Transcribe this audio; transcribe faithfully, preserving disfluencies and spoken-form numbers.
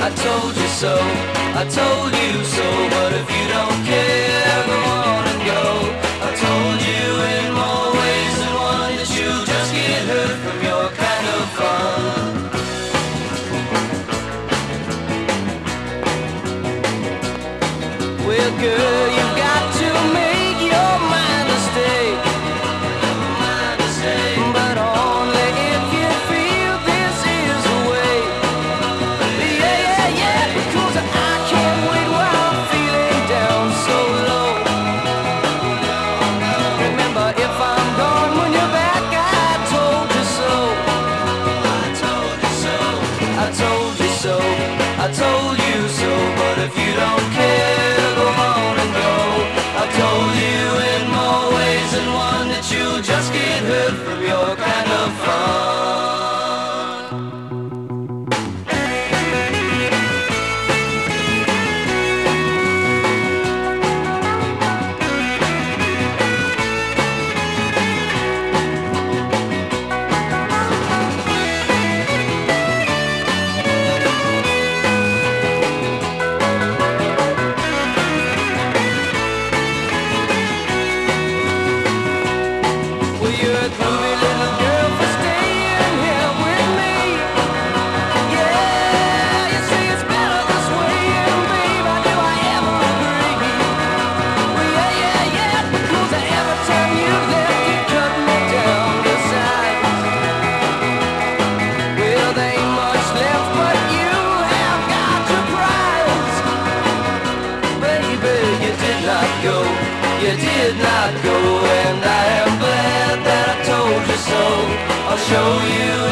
I told you so, I told you so, but if you don't care, go on and go. I told you in more ways than one that you'll just get hurt from your kind of fun. Well, girl, you've got to make your mind to stay, mind to stay, but only if you feel this is the way. Yeah, yeah, yeah, because I can't wait while I'm feeling down so low. Remember, if I'm gone when you're back, I told you so. I told you so. I told you so. I told you so, but if you don't care, go on and go. I told you in more ways than one that you'll just get hurt from your kind of fun. Well, you're a groovy little girl for staying here with me. Yeah, you see it's better this way, and babe, I do I ever agree. Well, yeah, yeah, yeah, because every time you left, you cut me down to size. Well, there ain't much left, but you have got your prize. Baby, you did not go, you did not go, and I am glad that I told you so. I'll show you